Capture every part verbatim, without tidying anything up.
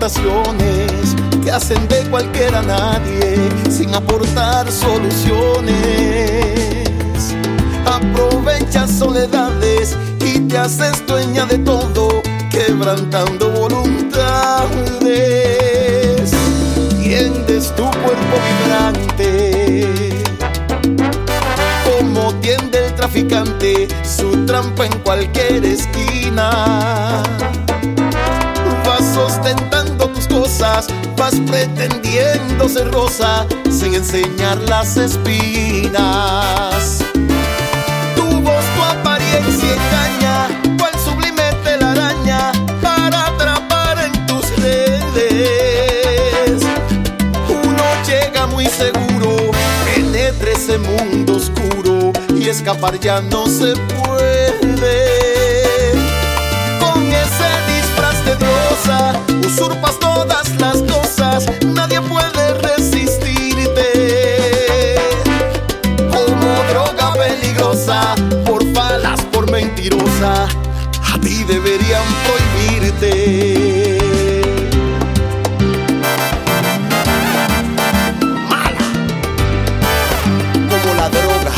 tentaciones que hacen de cualquiera a nadie sin aportar soluciones. Aprovechas soledades y te haces dueña de todo, quebrantando voluntades. Tiendes tu cuerpo vibrante como tiende el traficante su trampa en cualquier esquina. Vas ostentando tus cosas, vas pretendiendo ser rosa sin enseñar las espinas. Tu voz, tu apariencia engaña, cual sublime telaraña para atrapar en tus redes. Uno llega muy seguro, penetra ese mundo oscuro y escapar ya no se puede. Con ese disfraz de diosa usurpas todas las cosas, nadie puede resistirte. Como droga peligrosa, por falas, por mentirosa, a ti deberían prohibirte. Mala como la droga.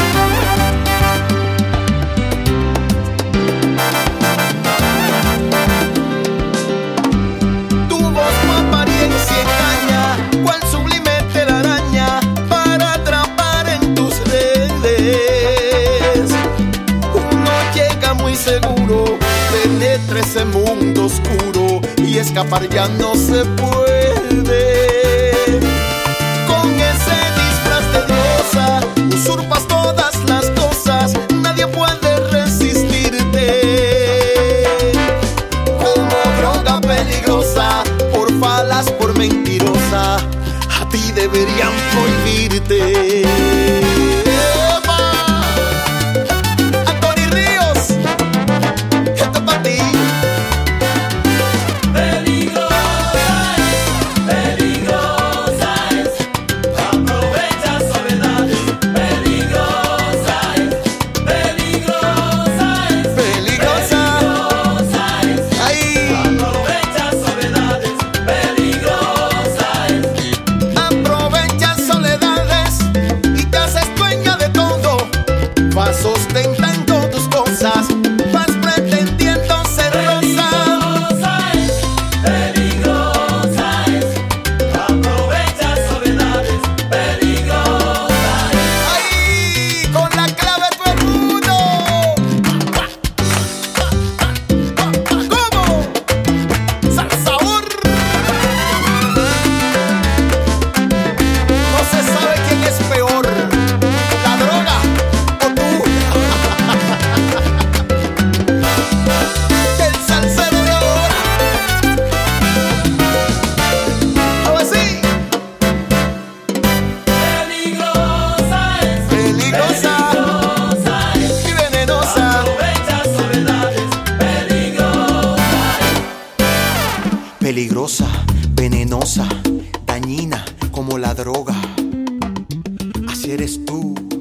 Seguro, penetra ese mundo oscuro y escapar ya no se puede. Con ese disfraz de diosa usurpas todas las cosas, nadie puede resistirte. Como droga peligrosa, por falas, por mentirosa, a ti deberían prohibirte. Ostentando tus cosas, vas pretendiendo ser rosa. Peligrosa es, aprovecha soledades. Peligrosa es. ¡Ay! Con la clave tu escudo. ¿Cómo? ¡Salsaur! No se sabe quién es peor, la droga. Peligrosa, venenosa, dañina como la droga. Así eres tú.